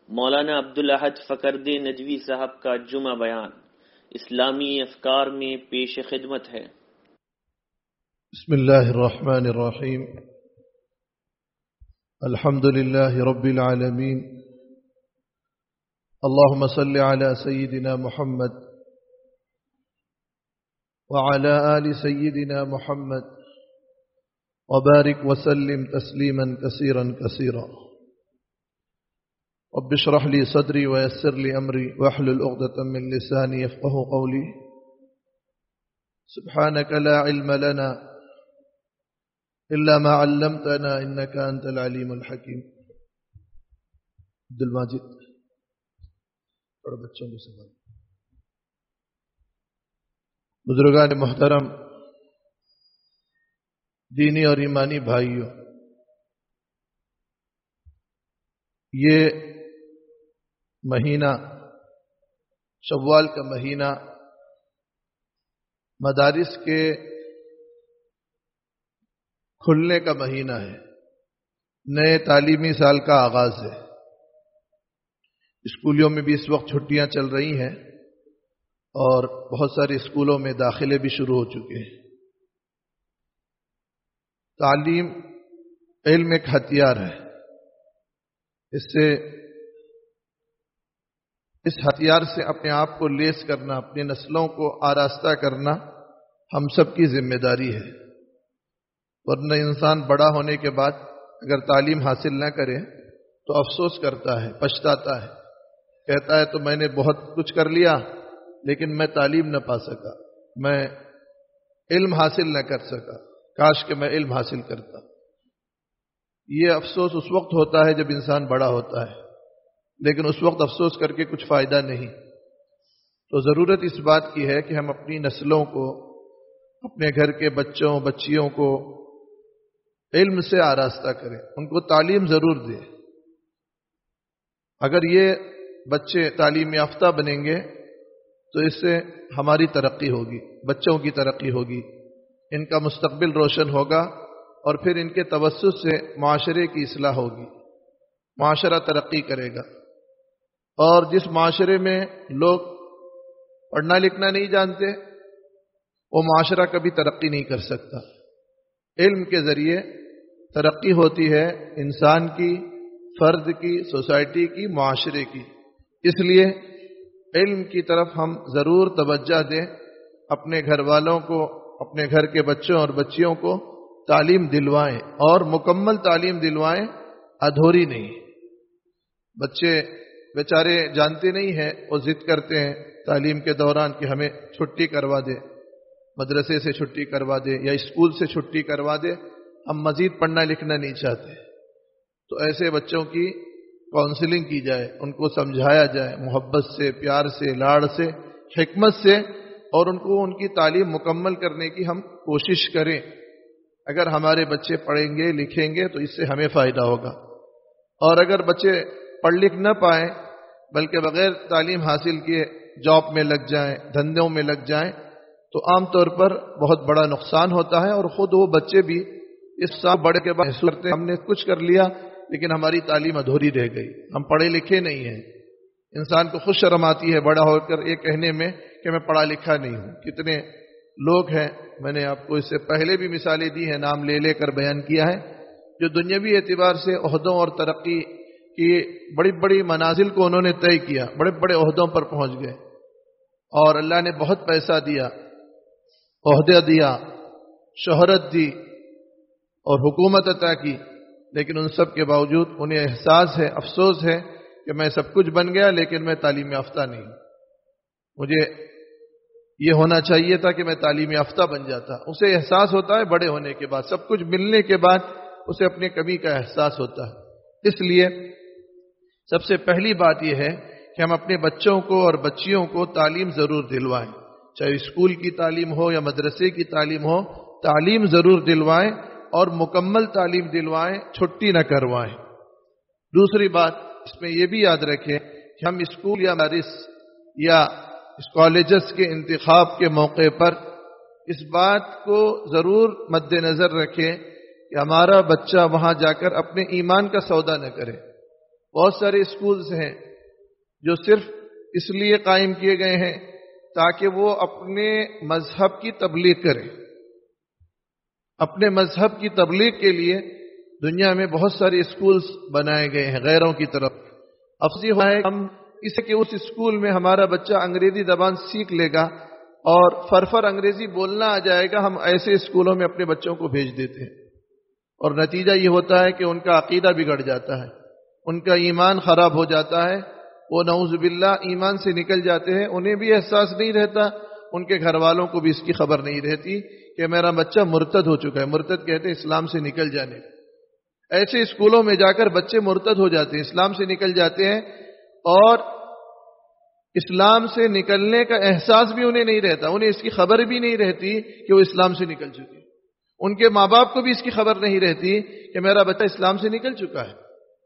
مولانا عبدالاحد فقردی ندوی صاحب کا جمعہ بیان اسلامی افکار میں پیش خدمت ہے۔ بسم اللہ الرحمن الرحیم، الحمد للہ رب العالمین، اللہم صل علی سیدنا محمد وعلى آل سيدنا محمد وبارك وسلم تسليما كثيرا كثيرا. رب اشرح لي صدري ويسر لي أمري واحلل عقدة من لساني يفقهوا قولي. سبحانك لا علم لنا إلا ما علمتنا إنك أنت العليم الحكيم. عبد الماجد اور بچوں کو سوال. بزرگان محترم، دینی اور ایمانی بھائیوں، یہ مہینہ شوال کا مہینہ مدارس کے کھلنے کا مہینہ ہے، نئے تعلیمی سال کا آغاز ہے۔ اسکولوں میں بھی اس وقت چھٹیاں چل رہی ہیں اور بہت سارے اسکولوں میں داخلے بھی شروع ہو چکے ہیں۔ تعلیم علم ایک ہتھیار ہے، اس ہتھیار سے اپنے آپ کو لیس کرنا، اپنی نسلوں کو آراستہ کرنا ہم سب کی ذمہ داری ہے، ورنہ انسان بڑا ہونے کے بعد اگر تعلیم حاصل نہ کرے تو افسوس کرتا ہے، پچھتاتا ہے، کہتا ہے تو میں نے بہت کچھ کر لیا لیکن میں تعلیم نہ پا سکا، میں علم حاصل نہ کر سکا، کاش کہ میں علم حاصل کرتا۔ یہ افسوس اس وقت ہوتا ہے جب انسان بڑا ہوتا ہے، لیکن اس وقت افسوس کر کے کچھ فائدہ نہیں۔ تو ضرورت اس بات کی ہے کہ ہم اپنی نسلوں کو، اپنے گھر کے بچوں بچیوں کو علم سے آراستہ کریں، ان کو تعلیم ضرور دیں۔ اگر یہ بچے تعلیم یافتہ بنیں گے تو اس سے ہماری ترقی ہوگی، بچوں کی ترقی ہوگی، ان کا مستقبل روشن ہوگا اور پھر ان کے توسط سے معاشرے کی اصلاح ہوگی، معاشرہ ترقی کرے گا۔ اور جس معاشرے میں لوگ پڑھنا لکھنا نہیں جانتے وہ معاشرہ کبھی ترقی نہیں کر سکتا۔ علم کے ذریعے ترقی ہوتی ہے انسان کی، فرد کی، سوسائٹی کی، معاشرے کی۔ اس لیے علم کی طرف ہم ضرور توجہ دیں، اپنے گھر والوں کو، اپنے گھر کے بچوں اور بچیوں کو تعلیم دلوائیں اور مکمل تعلیم دلوائیں، ادھوری نہیں۔ بچے بیچارے جانتے نہیں ہیں، وہ ضد کرتے ہیں تعلیم کے دوران کہ ہمیں چھٹی کروا دے، مدرسے سے چھٹی کروا دے یا اسکول سے چھٹی کروا دے، ہم مزید پڑھنا لکھنا نہیں چاہتے۔ تو ایسے بچوں کی کاؤنسلنگ کی جائے، ان کو سمجھایا جائے محبت سے، پیار سے، لاڑ سے، حکمت سے، اور ان کو ان کی تعلیم مکمل کرنے کی ہم کوشش کریں۔ اگر ہمارے بچے پڑھیں گے لکھیں گے تو اس سے ہمیں فائدہ ہوگا، اور اگر بچے پڑھ لکھ نہ پائیں بلکہ بغیر تعلیم حاصل کیے جاب میں لگ جائیں، دھندوں میں لگ جائیں، تو عام طور پر بہت بڑا نقصان ہوتا ہے، اور خود وہ بچے بھی اس سال بڑے کے بعد محسوس کرتے ہیں ہم نے کچھ کر لیا لیکن ہماری تعلیم ادھوری رہ گئی، ہم پڑھے لکھے نہیں ہیں۔ انسان کو خود شرم آتی ہے بڑا ہو کر یہ کہنے میں کہ میں پڑھا لکھا نہیں ہوں۔ کتنے لوگ ہیں، میں نے آپ کو اس سے پہلے بھی مثالیں دی ہیں، نام لے لے کر بیان کیا ہے، جو دنیاوی اعتبار سے عہدوں اور ترقی کی بڑی بڑی منازل کو انہوں نے طے کیا، بڑے بڑے عہدوں پر پہنچ گئے، اور اللہ نے بہت پیسہ دیا، عہدہ دیا، شہرت دی اور حکومت عطا کی، لیکن ان سب کے باوجود انہیں احساس ہے، افسوس ہے کہ میں سب کچھ بن گیا لیکن میں تعلیم یافتہ نہیں ہوں۔ مجھے یہ ہونا چاہیے تھا کہ میں تعلیم یافتہ بن جاتا۔ اسے احساس ہوتا ہے بڑے ہونے کے بعد، سب کچھ ملنے کے بعد اسے اپنی کمی کا احساس ہوتا ہے۔ اس لیے سب سے پہلی بات یہ ہے کہ ہم اپنے بچوں کو اور بچیوں کو تعلیم ضرور دلوائیں، چاہے اسکول کی تعلیم ہو یا مدرسے کی تعلیم ہو، تعلیم ضرور دلوائیں اور مکمل تعلیم دلوائیں، چھٹی نہ کروائیں۔ دوسری بات اس میں یہ بھی یاد رکھیں کہ ہم اسکول یا مدارس یا کالجز کے انتخاب کے موقع پر اس بات کو ضرور مد نظر رکھیں کہ ہمارا بچہ وہاں جا کر اپنے ایمان کا سودا نہ کرے، بہت سارے اسکولز ہیں جو صرف اس لیے قائم کیے گئے ہیں تاکہ وہ اپنے مذہب کی تبلیغ کریں. اپنے مذہب کی تبلیغ کے لیے دنیا میں بہت سارے اسکولز بنائے گئے ہیں غیروں کی طرف. افضی ہوا ہے ہم اسے کہ اس اسکول میں ہمارا بچہ انگریزی زبان سیکھ لے گا اور فرفر انگریزی بولنا آ جائے گا. ہم ایسے اسکولوں میں اپنے بچوں کو بھیج دیتے ہیں اور نتیجہ یہ ہوتا ہے کہ ان کا عقیدہ بگڑ جاتا ہے, ان کا ایمان خراب ہو جاتا ہے, وہ نعوذ باللہ ایمان سے نکل جاتے ہیں. انہیں بھی احساس نہیں رہتا, ان کے گھر والوں کو بھی اس کی خبر نہیں رہتی کہ میرا بچہ مرتد ہو چکا ہے. مرتد کہتے ہیں اسلام سے نکل جانے. ایسے اسکولوں میں جا کر بچے مرتد ہو جاتے ہیں, اسلام سے نکل جاتے ہیں اور اسلام سے نکلنے کا احساس بھی انہیں نہیں رہتا. انہیں اس کی خبر بھی نہیں رہتی کہ وہ اسلام سے نکل چکے. ان کے ماں باپ کو بھی اس کی خبر نہیں رہتی کہ میرا بچہ اسلام سے نکل چکا ہے.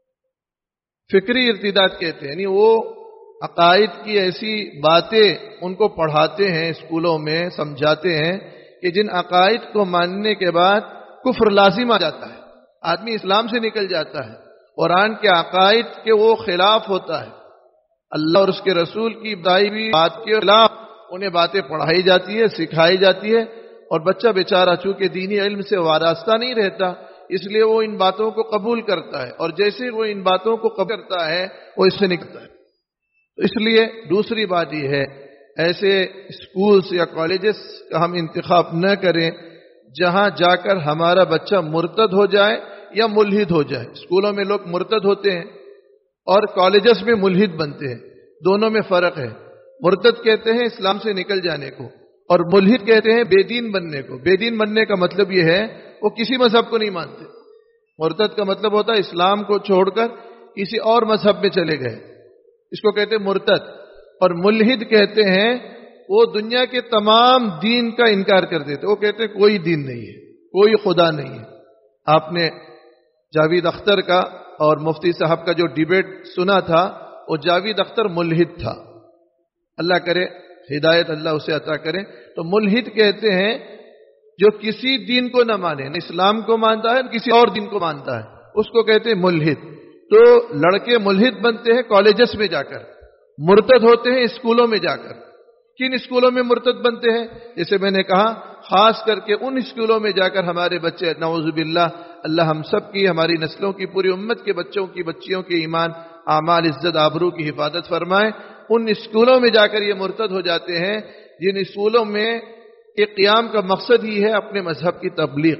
فکری ارتداد کہتے ہیں, یعنی وہ عقائد کی ایسی باتیں ان کو پڑھاتے ہیں اسکولوں میں, سمجھاتے ہیں کہ جن عقائد کو ماننے کے بعد کفر لازم آ جاتا ہے, آدمی اسلام سے نکل جاتا ہے. قرآن کے عقائد کے وہ خلاف ہوتا ہے, اللہ اور اس کے رسول کی بتائی ہوئی بات کے خلاف انہیں باتیں پڑھائی جاتی ہے, سکھائی جاتی ہے, اور بچہ بیچارہ چونکہ دینی علم سے وابستہ نہیں رہتا اس لیے وہ ان باتوں کو قبول کرتا ہے, اور جیسے وہ ان باتوں کو قبول کرتا ہے وہ اس سے نکلتا ہے. تو اس لیے دوسری بات یہ ہے, ایسے اسکولز یا کالجز کا ہم انتخاب نہ کریں جہاں جا کر ہمارا بچہ مرتد ہو جائے یا ملحد ہو جائے. اسکولوں میں لوگ مرتد ہوتے ہیں اور کالجز میں ملحد بنتے ہیں, دونوں میں فرق ہے. مرتد کہتے ہیں اسلام سے نکل جانے کو, اور ملحد کہتے ہیں بے دین بننے کو. بے دین بننے کا مطلب یہ ہے وہ کسی مذہب کو نہیں مانتے. مرتد کا مطلب ہوتا ہے اسلام کو چھوڑ کر کسی اور مذہب میں چلے گئے, اس کو کہتے ہیں مرتد. اور ملحد کہتے ہیں وہ دنیا کے تمام دین کا انکار کر دیتے, وہ کہتے ہیں کوئی دین نہیں ہے, کوئی خدا نہیں ہے. آپ نے جاوید اختر کا اور مفتی صاحب کا جو ڈیبیٹ سنا تھا, وہ جاوید اختر ملحد تھا, اللہ کرے ہدایت اللہ اسے عطا کرے. تو ملحد کہتے ہیں جو کسی دین کو نہ مانے, نہ اسلام کو مانتا ہے نہ کسی اور دین کو مانتا ہے, اس کو کہتے ہیں ملحد. تو لڑکے ملحد بنتے ہیں کالجز میں جا کر, مرتد ہوتے ہیں اسکولوں میں جا کر. کن اسکولوں میں مرتد بنتے ہیں؟ جیسے میں نے کہا خاص کر کے ان اسکولوں میں جا کر ہمارے بچے, نعوذ باللہ, اللہ ہم سب کی, ہماری نسلوں کی, پوری امت کے بچوں کی, بچیوں کے ایمان, اعمال, عزت, آبرو کی حفاظت فرمائے. ان اسکولوں میں جا کر یہ مرتد ہو جاتے ہیں جن اسکولوں میں کہ قیام کا مقصد ہی ہے اپنے مذہب کی تبلیغ.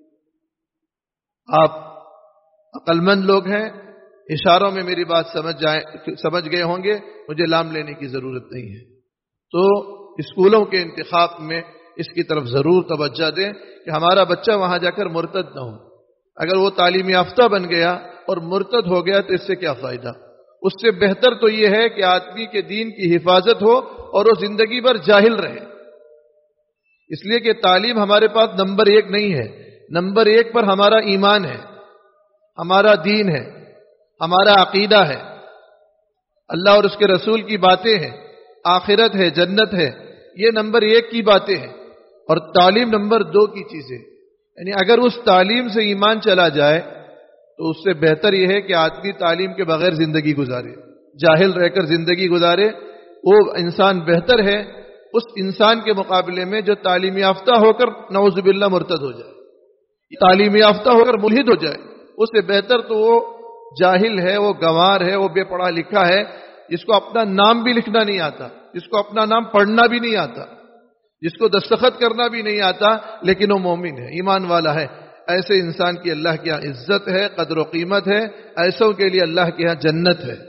آپ عقل مند لوگ ہیں, اشاروں میں میری بات سمجھ گئے ہوں گے, مجھے لام لینے کی ضرورت نہیں ہے. تو اسکولوں کے انتخاب میں اس کی طرف ضرور توجہ دیں کہ ہمارا بچہ وہاں جا کر مرتد نہ ہو. اگر وہ تعلیم یافتہ بن گیا اور مرتد ہو گیا تو اس سے کیا فائدہ؟ اس سے بہتر تو یہ ہے کہ آدمی کے دین کی حفاظت ہو اور وہ زندگی بھر جاہل رہے. اس لیے کہ تعلیم ہمارے پاس نمبر 1 نہیں ہے. نمبر 1 پر ہمارا ایمان ہے, ہمارا دین ہے, ہمارا عقیدہ ہے, اللہ اور اس کے رسول کی باتیں ہیں, آخرت ہے, جنت ہے. یہ نمبر 1 کی باتیں ہیں, اور تعلیم نمبر 2 کی چیزیں. یعنی اگر اس تعلیم سے ایمان چلا جائے تو اس سے بہتر یہ ہے کہ آدمی تعلیم کے بغیر زندگی گزارے, جاہل رہ کر زندگی گزارے. وہ انسان بہتر ہے اس انسان کے مقابلے میں جو تعلیم یافتہ ہو کر نعوذ باللہ مرتد ہو جائے, تعلیم یافتہ ہو کر ملحد ہو جائے. اس سے بہتر تو وہ جاہل ہے, وہ گنوار ہے, وہ بے پڑھا لکھا ہے, جس کو اپنا نام بھی لکھنا نہیں آتا, جس کو اپنا نام پڑھنا بھی نہیں آتا, جس کو دستخط کرنا بھی نہیں آتا, لیکن وہ مومن ہے, ایمان والا ہے. ایسے انسان کی اللہ کے یہاں عزت ہے, قدر و قیمت ہے, ایسوں کے لیے اللہ کے یہاں جنت ہے.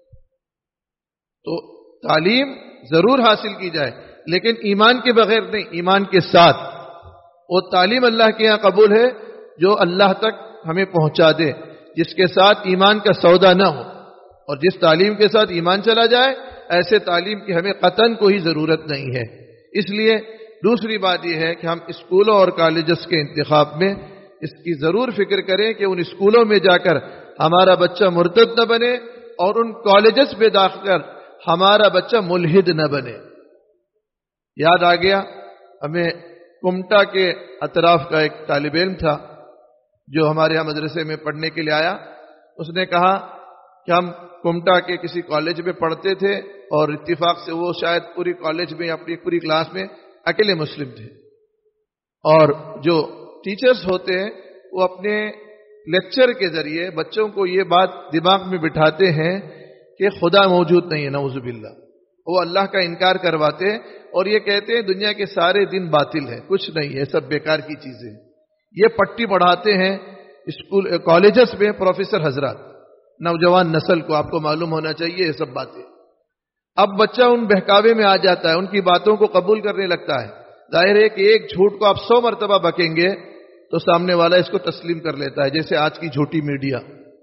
تو تعلیم ضرور حاصل کی جائے, لیکن ایمان کے بغیر نہیں, ایمان کے ساتھ. وہ تعلیم اللہ کے یہاں قبول ہے جو اللہ تک ہمیں پہنچا دے, جس کے ساتھ ایمان کا سودا نہ ہو. اور جس تعلیم کے ساتھ ایمان چلا جائے, ایسے تعلیم کی ہمیں قطعاً کوئی ضرورت نہیں ہے. اس لیے دوسری بات یہ ہے کہ ہم اسکولوں اور کالجز کے انتخاب میں اس کی ضرور فکر کریں کہ ان اسکولوں میں جا کر ہمارا بچہ مرتد نہ بنے, اور ان کالجز میں داخل کر ہمارا بچہ ملحد نہ بنے. یاد آ گیا, ہمیں کمٹا کے اطراف کا ایک طالب علم تھا جو ہمارے یہاں مدرسے میں پڑھنے کے لیے آیا. اس نے کہا کہ ہم کمٹا کے کسی کالج میں پڑھتے تھے اور اتفاق سے وہ شاید پوری کالج میں اپنی پوری کلاس میں اکیلے مسلم تھے، اور جو ٹیچرز ہوتے ہیں وہ اپنے لیکچر کے ذریعے بچوں کو یہ بات دماغ میں بٹھاتے ہیں کہ خدا موجود نہیں ہے، نعوذ باللہ، وہ اللہ کا انکار کرواتے ہیں اور یہ کہتے ہیں دنیا کے سارے دن باطل ہیں، کچھ نہیں ہے، سب بیکار کی چیزیں ہیں۔ یہ پٹی پڑھاتے ہیں اسکول کالجز میں پروفیسر حضرات، نوجوان نسل کو آپ کو معلوم ہونا چاہیے یہ سب باتیں۔ اب بچہ ان بہکاوے میں آ جاتا ہے، ان کی باتوں کو قبول کرنے لگتا ہے۔ ظاہر ہے کہ ایک جھوٹ کو آپ 100 مرتبہ بکیں گے تو سامنے والا اس کو تسلیم کر لیتا ہے، جیسے آج کی جھوٹی میڈیا،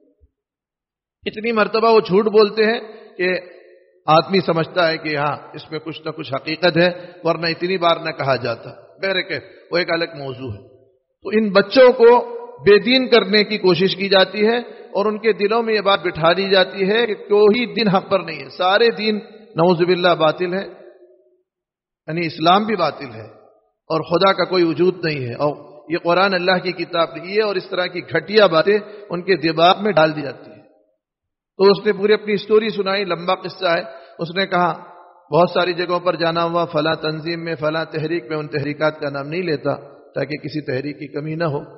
اتنی مرتبہ وہ جھوٹ بولتے ہیں کہ آدمی سمجھتا ہے کہ ہاں اس میں کچھ نہ کچھ حقیقت ہے، ورنہ اتنی بار نہ کہا جاتا۔ بہرکیف وہ ایک الگ موضوع ہے۔ تو ان بچوں کو بے دین کرنے کی کوشش کی جاتی ہے اور ان کے دلوں میں یہ بات بٹھا دی جاتی ہے کہ کوئی دین حق پر نہیں ہے، سارے دین نعوذ باللہ باطل ہے، یعنی اسلام بھی باطل ہے اور خدا کا کوئی وجود نہیں ہے، اور یہ قرآن اللہ کی کتاب نہیں ہے، اور اس طرح کی گھٹیا باتیں ان کے دماغ میں ڈال دی جاتی ہے۔ تو اس نے پوری اپنی سٹوری سنائی، لمبا قصہ ہے۔ اس نے کہا بہت ساری جگہوں پر جانا ہوا، فلاں تنظیم میں، فلاں تحریک میں، ان تحریکات کا نام نہیں لیتا تاکہ کسی تحریک کی کمی نہ ہو۔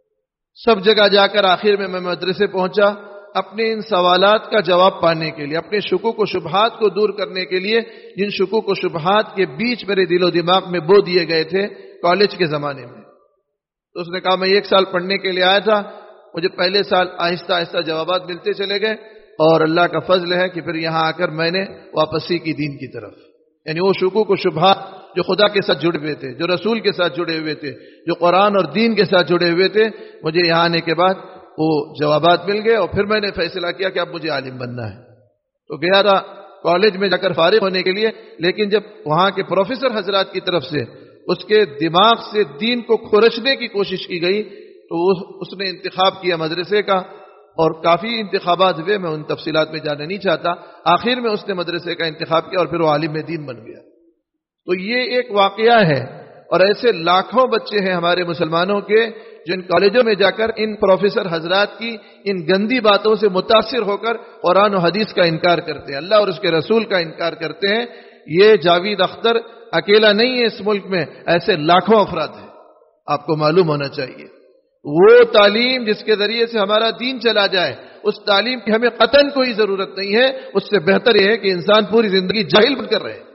سب جگہ جا کر آخر میں مدرسے پہنچا اپنے ان سوالات کا جواب پانے کے لیے، اپنے شکوک و شبہات کو دور کرنے کے لیے، جن شکوک و شبہات کے بیچ میرے دل و دماغ میں بو دیے گئے تھے کالج کے زمانے میں۔ تو اس نے کہا میں 1 سال پڑھنے کے لیے آیا تھا، مجھے پہلے سال آہستہ آہستہ جوابات ملتے چلے گئے، اور اللہ کا فضل ہے کہ پھر یہاں آ کر میں نے واپسی کی دین کی طرف، یعنی وہ شکوک و شبہات جو خدا کے ساتھ جڑے ہوئے تھے، جو رسول کے ساتھ جڑے ہوئے تھے، جو قرآن اور دین کے ساتھ جڑے ہوئے تھے، مجھے یہاں آنے کے بعد وہ جوابات مل گئے، اور پھر میں نے فیصلہ کیا کہ اب مجھے عالم بننا ہے۔ تو گیا تھا کالج میں جا کر فارغ ہونے کے لیے، لیکن جب وہاں کے پروفیسر حضرات کی طرف سے اس کے دماغ سے دین کو کھرچنے کی کوشش کی گئی تو اس نے انتخاب کیا مدرسے کا، اور کافی انتخابات ہوئے، میں ان تفصیلات میں جانا نہیں چاہتا۔ آخر میں اس نے مدرسے کا انتخاب کیا اور پھر وہ عالم دین بن گیا۔ تو یہ ایک واقعہ ہے، اور ایسے لاکھوں بچے ہیں ہمارے مسلمانوں کے جن کالجوں میں جا کر ان پروفیسر حضرات کی ان گندی باتوں سے متاثر ہو کر قرآن و حدیث کا انکار کرتے ہیں، اللہ اور اس کے رسول کا انکار کرتے ہیں۔ یہ جاوید اختر اکیلا نہیں ہے اس ملک میں، ایسے لاکھوں افراد ہیں، آپ کو معلوم ہونا چاہیے۔ وہ تعلیم جس کے ذریعے سے ہمارا دین چلا جائے، اس تعلیم کی ہمیں قطعاً کوئی ضرورت نہیں ہے، اس سے بہتر یہ ہے کہ انسان پوری زندگی جاہل بن کر رہے۔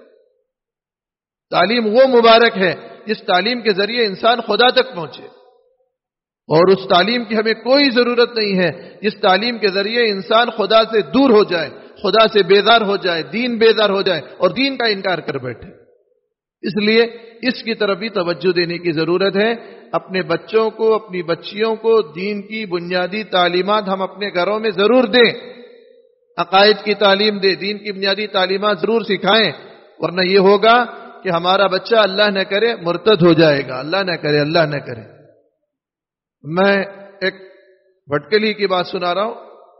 تعلیم وہ مبارک ہے جس تعلیم کے ذریعے انسان خدا تک پہنچے، اور اس تعلیم کی ہمیں کوئی ضرورت نہیں ہے جس تعلیم کے ذریعے انسان خدا سے دور ہو جائے، خدا سے بیزار ہو جائے، دین بیزار ہو جائے اور دین کا انکار کر بیٹھے۔ اس لیے اس کی طرف بھی توجہ دینے کی ضرورت ہے۔ اپنے بچوں کو، اپنی بچیوں کو دین کی بنیادی تعلیمات ہم اپنے گھروں میں ضرور دیں، عقائد کی تعلیم دیں، دین کی بنیادی تعلیمات ضرور سکھائیں، ورنہ یہ ہوگا کہ ہمارا بچہ اللہ نہ کرے مرتد ہو جائے گا، اللہ نہ کرے، اللہ نہ کرے۔ میں ایک بھٹکلی کی بات سنا رہا ہوں،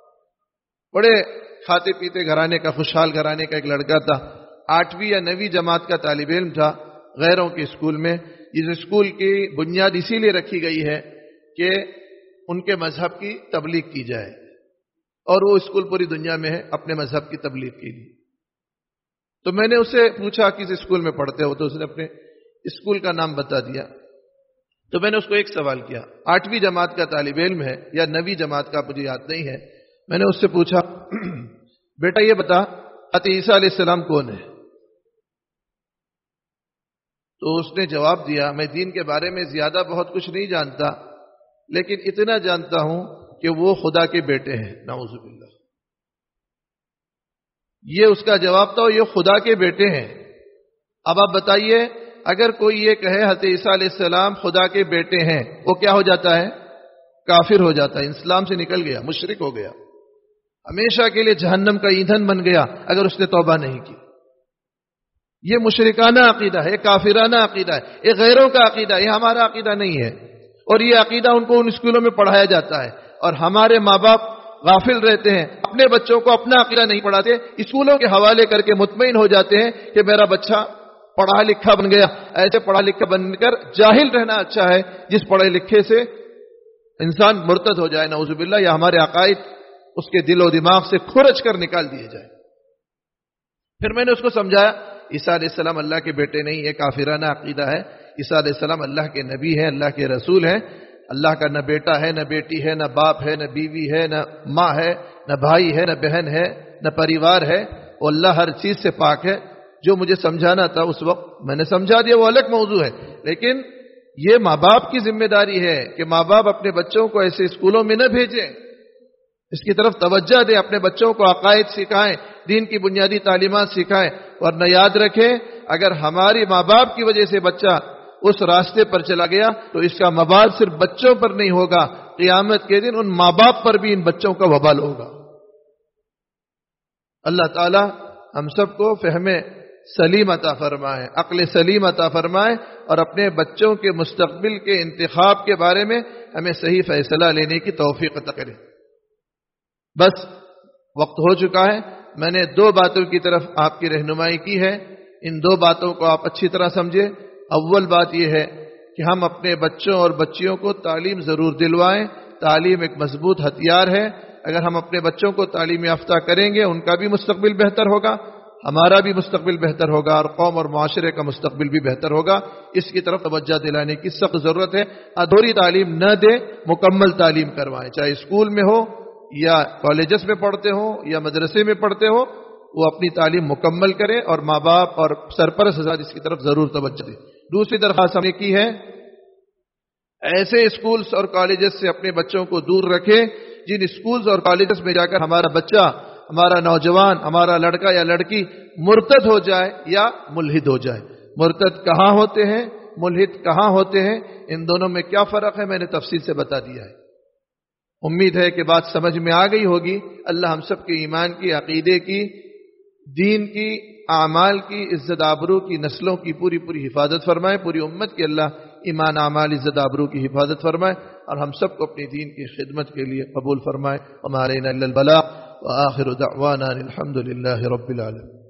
بڑے کھاتے پیتے گھرانے کا، خوشحال گھرانے کا ایک لڑکا تھا، 8ویں یا 9ویں جماعت کا طالب علم تھا، غیروں کے اسکول میں، جس اسکول کی بنیاد اسی لیے رکھی گئی ہے کہ ان کے مذہب کی تبلیغ کی جائے، اور وہ اسکول پوری دنیا میں ہے اپنے مذہب کی تبلیغ کے لیے۔ تو میں نے اسے پوچھا کس اسکول میں پڑھتے ہو، تو اس نے اپنے اسکول کا نام بتا دیا۔ تو میں نے اس کو ایک سوال کیا، 8ویں جماعت کا طالب علم ہے یا 9ویں جماعت کا، مجھے یاد نہیں ہے، میں نے اس سے پوچھا بیٹا یہ بتا حضرت عیسیٰ علیہ السلام کون ہے؟ تو اس نے جواب دیا میں دین کے بارے میں زیادہ بہت کچھ نہیں جانتا، لیکن اتنا جانتا ہوں کہ وہ خدا کے بیٹے ہیں، نعوذ باللہ۔ یہ اس کا جواب تھا، یہ خدا کے بیٹے ہیں۔ اب آپ بتائیے اگر کوئی یہ کہے حضرت عیسیٰ علیہ السلام خدا کے بیٹے ہیں، وہ کیا ہو جاتا ہے؟ کافر ہو جاتا ہے، اسلام سے نکل گیا، مشرک ہو گیا، ہمیشہ کے لیے جہنم کا ایندھن بن گیا اگر اس نے توبہ نہیں کی۔ یہ مشرکانہ عقیدہ ہے، یہ کافرانہ عقیدہ ہے، یہ غیروں کا عقیدہ ہے، یہ ہمارا عقیدہ نہیں ہے۔ اور یہ عقیدہ ان کو ان اسکولوں میں پڑھایا جاتا ہے، اور ہمارے ماں باپ غافل رہتے ہیں، اپنے بچوں کو اپنا عقیدہ نہیں پڑھاتے، اسکولوں کے حوالے کر کے مطمئن ہو جاتے ہیں کہ میرا بچہ پڑھا لکھا بن گیا۔ ایسے پڑھا لکھا بن کر جاہل رہنا اچھا ہے، جس پڑھے لکھے سے انسان مرتد ہو جائے، نعوذ باللہ۔ یہ ہمارے عقائد اس کے دل و دماغ سے کھرچ کر نکال دیے جائے۔ پھر میں نے اس کو سمجھایا عیسیٰ علیہ السلام اللہ کے بیٹے نہیں، یہ کافرانہ عقیدہ ہے۔ عیسیٰ علیہ السلام اللہ کے نبی ہیں، اللہ کے رسول ہیں۔ اللہ کا نہ بیٹا ہے، نہ بیٹی ہے، نہ باپ ہے، نہ بیوی ہے، نہ ماں ہے، نہ بھائی ہے، نہ بہن ہے، نہ پریوار ہے۔ وہ اللہ ہر چیز سے پاک ہے۔ جو مجھے سمجھانا تھا اس وقت میں نے سمجھا دیا، وہ الگ موضوع ہے، لیکن یہ ماں باپ کی ذمہ داری ہے کہ ماں باپ اپنے بچوں کو ایسے اسکولوں میں نہ بھیجیں، اس کی طرف توجہ دیں، اپنے بچوں کو عقائد سکھائیں، دین کی بنیادی تعلیمات سکھائیں، ورنہ یاد رکھیں اگر ہماری ماں باپ کی وجہ سے بچہ اس راستے پر چلا گیا تو اس کا مبال صرف بچوں پر نہیں ہوگا، قیامت کے دن ان ماں باپ پر بھی ان بچوں کا وبال ہوگا۔ اللہ تعالی ہم سب کو فہم سلیم عطا فرمائے، عقل سلیم عطا فرمائے، اور اپنے بچوں کے مستقبل کے انتخاب کے بارے میں ہمیں صحیح فیصلہ لینے کی توفیق عطا کرے۔ بس وقت ہو چکا ہے، میں نے 2 باتوں کی طرف آپ کی رہنمائی کی ہے، ان 2 باتوں کو آپ اچھی طرح سمجھیں۔ اول بات یہ ہے کہ ہم اپنے بچوں اور بچیوں کو تعلیم ضرور دلوائیں۔ تعلیم ایک مضبوط ہتھیار ہے، اگر ہم اپنے بچوں کو تعلیم یافتہ کریں گے ان کا بھی مستقبل بہتر ہوگا، ہمارا بھی مستقبل بہتر ہوگا، اور قوم اور معاشرے کا مستقبل بھی بہتر ہوگا۔ اس کی طرف توجہ دلانے کی سخت ضرورت ہے۔ ادھوری تعلیم نہ دیں، مکمل تعلیم کروائیں، چاہے اسکول میں ہو یا کالجز میں پڑھتے ہوں یا مدرسے میں پڑھتے ہو، وہ اپنی تعلیم مکمل کریں، اور ماں باپ اور سرپرست حضرات اس کی طرف ضرور توجہ دیں۔ دوسری درخواست ہم نے کی ہے، ایسے اسکولز اور کالجز سے اپنے بچوں کو دور رکھیں جن اسکولز اور کالجز میں جا کر ہمارا بچہ، ہمارا نوجوان، ہمارا لڑکا یا لڑکی مرتد ہو جائے یا ملحد ہو جائے۔ مرتد کہاں ہوتے ہیں، ملحد کہاں ہوتے ہیں، ان دونوں میں کیا فرق ہے میں نے تفصیل سے بتا دیا ہے۔ امید ہے کہ بات سمجھ میں آ گئی ہوگی۔ اللہ ہم سب کے ایمان کی، عقیدے کی، دین کی، اعمال کی، عزت آبرو کی، نسلوں کی پوری حفاظت فرمائے، پوری امت کی اللہ ایمان، اعمال، عزت آبرو کی حفاظت فرمائے، اور ہم سب کو اپنی دین کی خدمت کے لیے قبول فرمائے۔ وما علینا الا البلاغ، وآخر دعوانا الحمد للہ رب العالمین۔